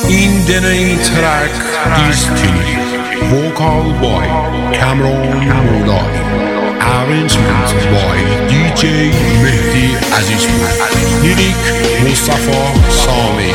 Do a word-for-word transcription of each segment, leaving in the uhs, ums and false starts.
In the name track is Tilly, vocal by Cameron Moulay, arrangement by D J Mehdi Azizpur, lyric Mustafa Sami.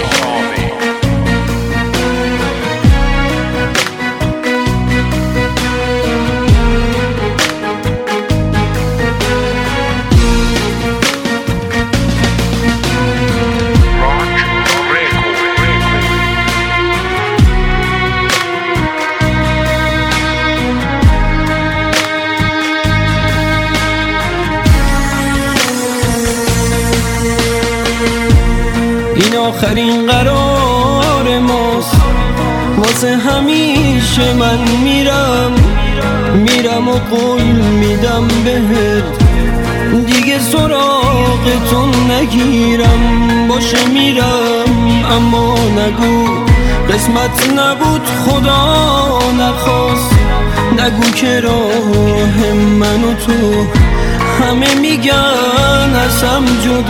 این آخرین قرار ماست، واسه همیشه من میرم میرم و قول میدم بهت دیگه سراغتون نگیرم. باشه میرم اما نگو قسمت نبود خدا نخواست، نگو که راه من و تو همه میگن ازم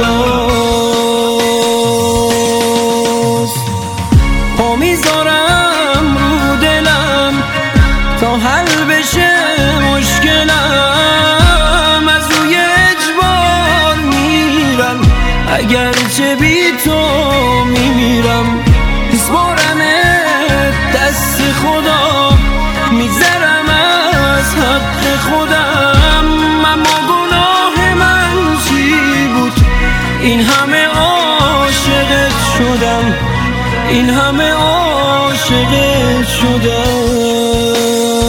جداست. پا میذارم رو دلم تا حل بشه مشکلم، از روی اجبار میرم اگرچه بی تو میمیرم. سپارمت دست خدا، میگذرم از حق خودم، اما گناه من چی بود این همه عاشقت شدم، این همه عاشقت شدم.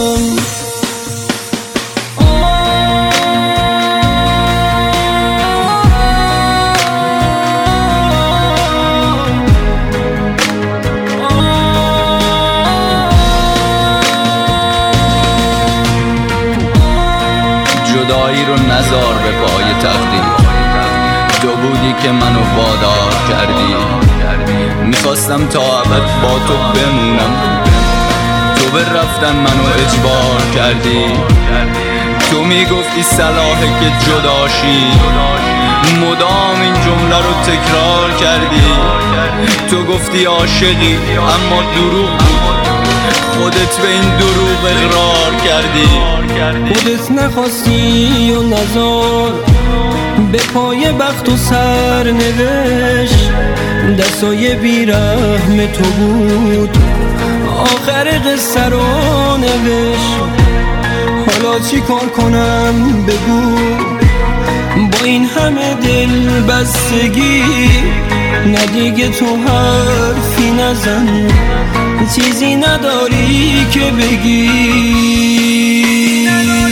جدایی رو نذار به پای تقدیر، تو بودی که منو وادار کردی. میخواستم تا ابد با تو بمونم، تو به رفتن منو اجبار کردی. تو میگفتی صلاحه که جداشی، مدام این جمله رو تکرار کردی. تو گفتی عاشقی اما دروغ بود، خودت به این دروغ اقرار کردی. خودت نخواستی و نزار به پای بخت و سرنوشت، دستای بیرحم تو بود آخر قصه رو نوشت. حالا چی کار کنم بگو با این همه دل بستگی؟ نه دیگه تو حرفی نزن، چیزی نداری که بگی.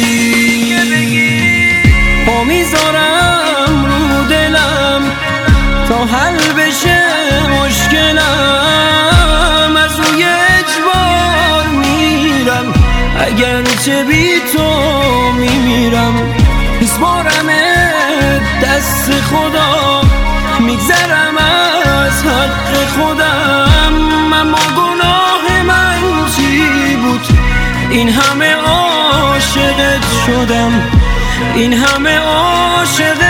پا میذارم رو دلم تا حل بشه مشکلم، از روی اجبار میرم اگرچه بی تو میمیرم. سپارمت دست خدا، میگذرم از حق خودم، اما گناه من چی بود این همه عاشقت شدم، این همه عاشقت